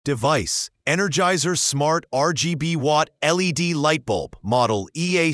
Device: Energizer Smart RGB Watt LED Light Bulb, model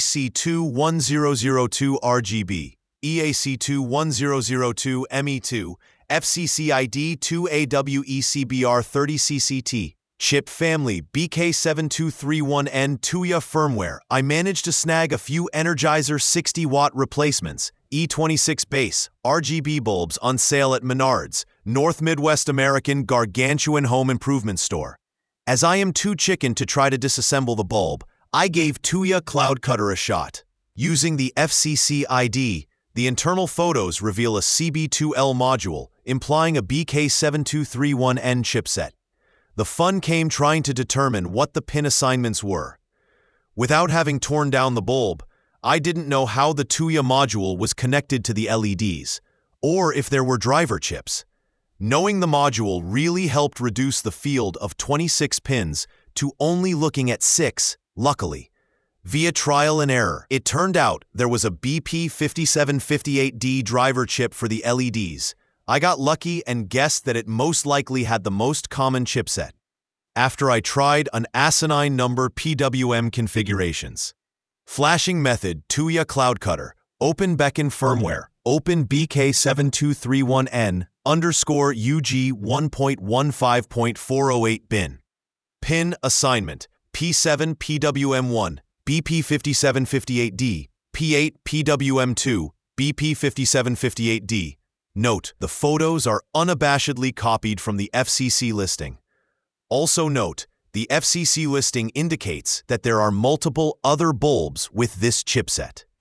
EAC21002 RGB, EAC21002 ME2, FCC-ID 2AWECBR30CCT. Chip family BK7231N Tuya firmware. I managed to snag a few Energizer 60-watt replacements, E26 base, RGB bulbs on sale at Menards, North Midwest American gargantuan home improvement store. As I am too chicken to try to disassemble the bulb, I gave Tuya Cloud Cutter a shot. Using the FCC ID, the internal photos reveal a CB2L module, implying a BK7231N chipset. The fun came trying to determine what the pin assignments were. Without having torn down the bulb, I didn't know how the Tuya module was connected to the LEDs, or if there were driver chips. Knowing the module really helped reduce the field of 26 pins to only looking at 6, luckily. Via trial and error, it turned out there was a BP5758D driver chip for the LEDs. I got lucky and guessed that it most likely had the most common chipset. After I tried an asinine number PWM configurations. Flashing method Tuya Cloud Cutter, Open Beacon firmware, Open BK7231N _UG 1.15.408 bin. Pin assignment P7 PWM1, BP5758D, P8 PWM2, BP5758D. Note, the photos are unabashedly copied from the FCC listing. Also note, the FCC listing indicates that there are multiple other bulbs with this chipset.